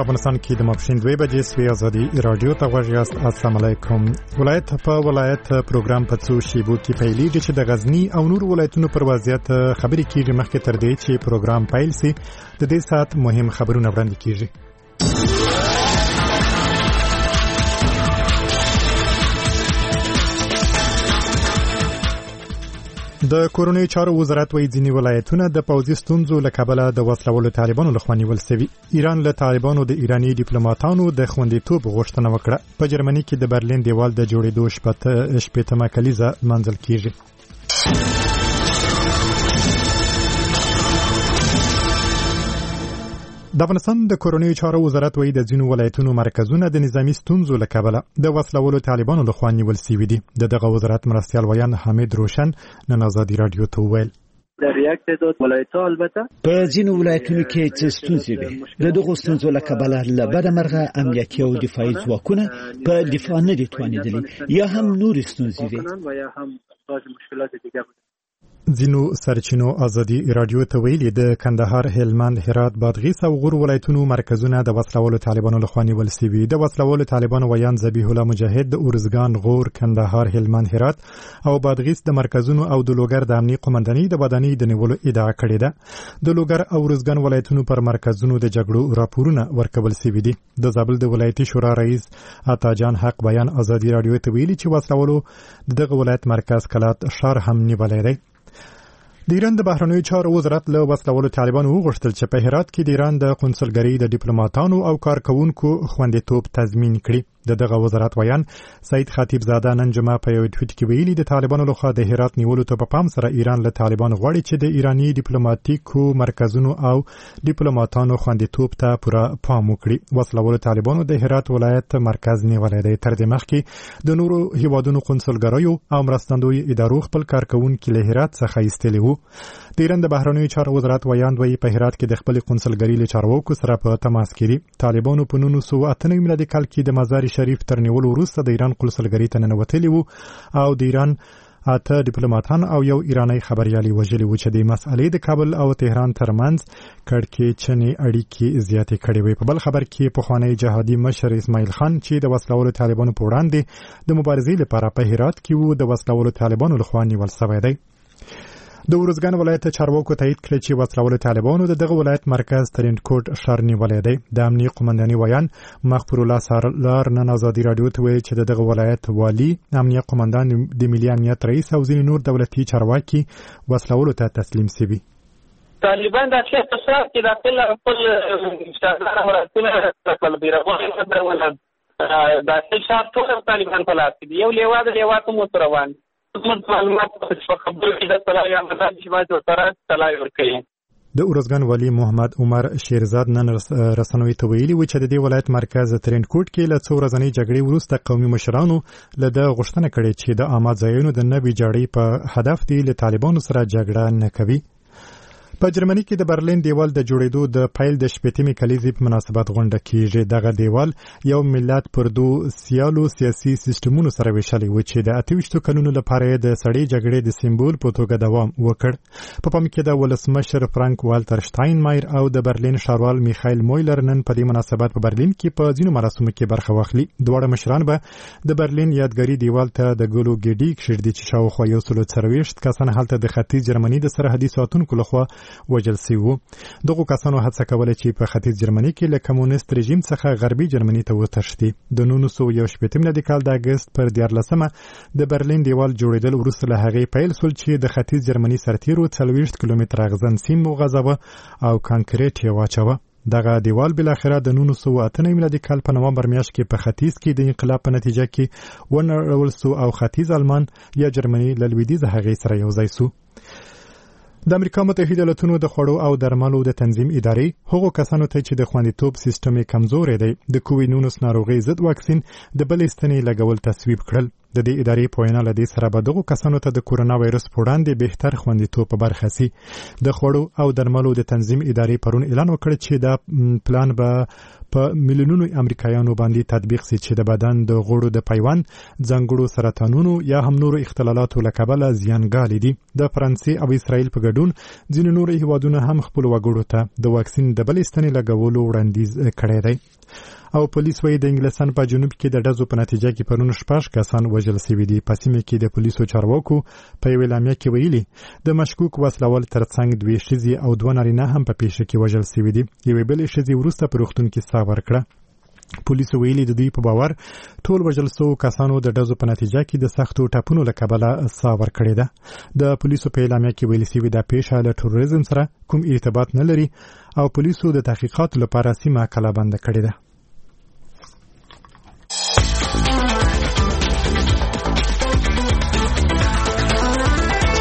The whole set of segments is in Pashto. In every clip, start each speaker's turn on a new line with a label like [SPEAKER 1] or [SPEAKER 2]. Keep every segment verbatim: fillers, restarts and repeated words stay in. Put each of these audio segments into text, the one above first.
[SPEAKER 1] افغانستان کې د ماپښین دوه بجې سوي ازادي رادیو ته غوږ یاست. السلام علیکم. ولایت په ولایت پروګرام په څو شیبو کې پیلېږي چې د غزنی او نور ولایتونو پر وضعیت خبرې کیږي. مخکې تر دې چې پروګرام پیل سي د دې سات مهم خبرونه وړاندې کیږي. د کورونی چارو وزارت وایي ځینې ولایتونه د پوځي ستونزو له کبله د وسلوالو طالبانو لخوا نیول شوي. ایران له طالبانو د ایراني ډیپلوماټانو د خوندیتوب غوښتنه وکړه. په جرمني کې د برلین دیوال د جوړېدو شپېتمه کلیزه لمانځل کیږي. د افغانستان د کورونی چارو وزارت وایي د ځینو ولایتونو مرکزونه د نظامی ستونزو له کبله د وسلوالو طالبانو لخوا نیول شوي دي. د دغه وزارت مرستیال ویان حمید روشن نن آزادي رادیو ته وویل
[SPEAKER 2] در یک تعداد ولایت‌ها البته
[SPEAKER 3] په ځینو ولایتونو کې څه ستونزې وي. د دغو ستونزو له کبله له بده مرغه امنیتي او دفاعي ځواکونه په دفاع نه دي توانېدلي یا هم نورې ستونزې وي.
[SPEAKER 2] یا هم مشکلات دیگر.
[SPEAKER 1] ځینو سرچینو آزادي رادیو ته ویلي د کندهار، هلمند، هرات، بادغیس او غور ولایتونو مرکزونه د وسلوالو طالبانو لخوا نیول شوي. د وسلوالو طالبانو ویان ذبیح الله مجاهد د ارزګان، غور، کندهار، هلمند، هرات او بادغیس د مرکزونو او د لوګر د امنیه قومندانۍ د بدنۍ د نیولو ادعا کړې ده. د لوګر او ارزګان ولایتونو پر مرکزونو د جګړو راپورونه ورکول شوي دي. د زابل د ولایتي شورا رئیس عطاجان حق بیان آزادي رادیو ته ویلي چې وسلوالو دغه ولایت مرکز کلات ښار هم نیولی دی. د ایران د بهرنیو چارو وزارت له وسلوالو طالبانو وغوښتل چې په هرات کې د ایران د قونسلګرۍ د ډیپلوماټانو او کارکوونکو خوندیتوب تضمین کړي. د دغه وزارت ویان سید خطیب زاده نن جمعه په یو ټویټ کې ویلي د طالبانو لخوا د هرات نیولو ته په پام سره ایران له طالبانو غواړي چې د ایرانی ډیپلوماټیکو مرکزونو او ډیپلوماټانو خوندیتوب ته پوره پام وکړي. وسلوالو طالبانو د هرات ولایت مرکز نیولی دی. تر دې مخکې د نورو هیوادونو قونسلګریو او مرستندوی ادارو خپل کارکوونکي له هرات څخه ایستلي وو. د ایران د بهرنیو چارو وزارت ویان دوی په هرات کې د خپل قونسلګری له چارواکو سره په تماس کې دي. طالبانو په نولس سوه اته نوي میلادي کال کې د مزار شریف تر نیولو وروسته د ایران قونسلګری ته ننوتلي وو او د ایران اته ډیپلوماټان او یو ایرانی خبريالي وژلي وو چې د مسئلې د کابل او تهران ترمنځ کړکېچنې اړیکې زیاتې کړې وې. په بل خبر کې پخوانی جهادي مشر اسماعیل خان چې د وسلوالو طالبانو په وړاندې د مبارزې لپاره په هرات کې وو د وسلوالو طالبانو لخوا نیول شوی دی. د ورزګان ولایت چارواکو تایید کړ چې وسلوالو طالبانو د دغه ولایت مرکز ترین کوټ ښار نیولی دی. د امنیه قومندانۍ ویان مغفور الله سالار نن آزادي رادیو ته ویل چې د دغه ولایت والي، امنیه قومندان، د ملي امنیت رئیس او ځینې نور دولتي چارواکي وسلوالو ته تسلیم شوي.
[SPEAKER 4] طالبان د اصلي اقتصاد کې داخل خپل مشاهده مراتب خپل بیرغونه د اصلي شهر ټول طالبان په لاس کې دي. یو لیوا د لیوا ته مو روان د ارزګان والی محمد عمر شیرزاد نن رسنوي ته ویلي و چې د دې ولایت مرکز ترین کوټ کې له څو ورځنۍ جګړې وروسته قومي مشرانو له د غوښتنه کړې چې د عامه ځایونو د نه ویجاړۍ په هدف دی له طالبانو سره جګړه نه کوي. په جرمني کې د برلین دیوال د جوړېدو د پیل د شپېتمې کلیزې په مناسبت غونډه کیږي. دغه دیوال یو ملت پر دوه سیالو سیاسي سیستمونو سره ویشلی و چې د اته ویشتو کلونو لپاره د سړې جګړې د سمبول په توګه دوام وکړ. په پام کې د ولسمشر فرانک والتر شتاینمایر او د برلین ښاروال میخایل مویلر نن په دې مناسبت په برلین کې په ځینو مراسمو کې برخه واخلي. دواړه مشران به د برلین یادګاري دیوال ته د ګلو ګېډي کښېږدي چې شاوخوا یو سل څلوېښت کسان هلته د ختیځ جرمني د سرحدي ساتونکو لخوا وژل شوي وو. دغو کسانو هڅه کوله چې په ختیځ جرمني کې له کمونیست رژیم څخه غربي جرمني ته وتښتي. د نولس سوه یو شپېتم میلادي کال د اګست پر دیارلسمه د برلین دیوال جوړېدل وروسته له هغې پیل شول چې د ختیځ جرمني سرتیرو څلوېښت کیلومتره اغزن سیم وغځاوه او کانکریټ یې واچوه. دغه دیوال بالاخره د نولس سوه اته نوي میلادي کال په نومبر میاشت کې په ختیځ کې د انقلاب په نتیجه کې ونړول سو او ختیځ آلمان یا جرمني له لویدیځه هغې سره یو ځای سو. د امریکا متحده ایالاتونو د خوړو او درملو د تنظیم ادارې هغو کسانو ته چې د خوندیتوب سیستم کمزوري دی د کووید نولس ناروغۍ ضد واکسین د بلې ستنې لګول تصویب کړل.
[SPEAKER 1] د دې ادارې په وینا له دې سره به دغو کسانو ته د کورونا وایرس په وړاندې بهتر خوندیتوب په برخه سي. د خوړو او درملو د تنظیم ادارې پرون اعلان وکړ چې دا پلان به په میلیونونو امریکایانو باندې تطبیق سي چې د بدن د غوړو د پیوند، ځانګړو سرطانونو یا هم نورو اختلالاتو له کبله زیانګالي دي. د فرانسې او اسرائیل په ګډون ځینې نور هیوادونه هم خپل وګړو ته د واکسین د بلې ستنې لګولو وړاندیز کړی دی. او پولیس وايي د انګلستان په جنوب کې د ډزو په نتیجه کې پرون شپږ کسان وژل شوي دي. په سیمه کې د پولیسو چارواکو په یوه اعلامیه کې ویلي د مشکوک وسلوال ترڅنګ دوه ښځې او دوه نارینه هم په پیښه کې وژل شوي دي. یوې بلې ښځې وروسته په روغتون کې ساه ورکړه. پولیسو ویلي د دوی په باور ټول وژل شوو کسانو د ډزو په نتیجه کې د سختو ټپونو له کبله ساه ورکړې ده. د پولیسو په اعلامیه کې ویل شوي دا پیښه له تروریزم سره کوم ارتباط نه لري او پولیسو د تحقیقاتو لپاره سیمه کلابنده کړې ده.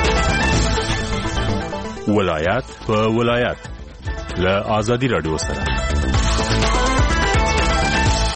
[SPEAKER 5] ولایت په ولایت له آزادي رادیو سره